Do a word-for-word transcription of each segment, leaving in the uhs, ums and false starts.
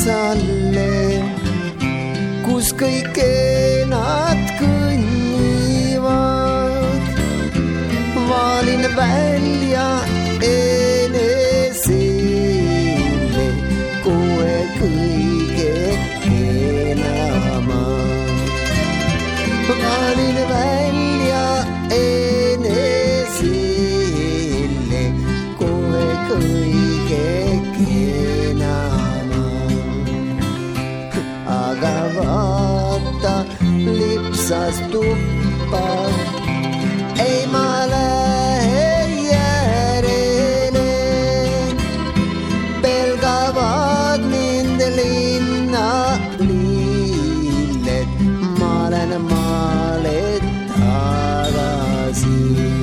metsalle, kus kõik nad kõnnivad. Valin välja enesele kohe kõige enama. Valin välja enesele kohe kõige enama. Aga vaata lipsas tuppa, ei ma lähe järele. Pelgavad mind linna lilled, ma olen maale tagasi.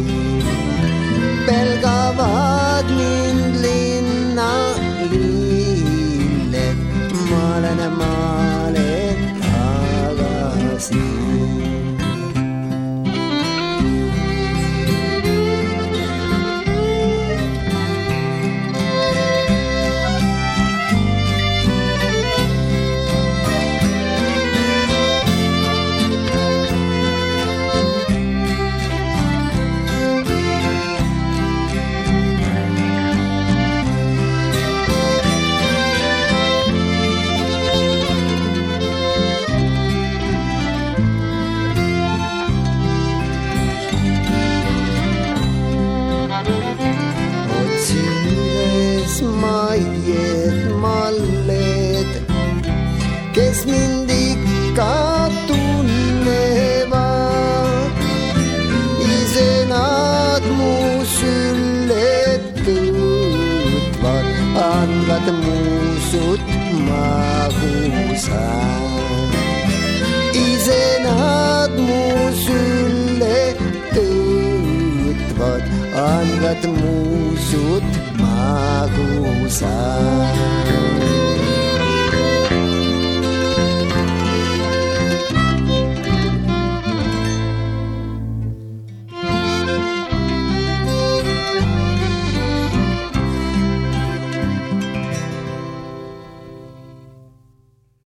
Pelgavad mind linna lilled, ma olen maale tagasi. Maied malled, kes mind ikka tunnevad, ise nad mu sülle tõutvad, andvad muusut magusa. Ise nad mu sülle tõutvad, andvad muusut magusa.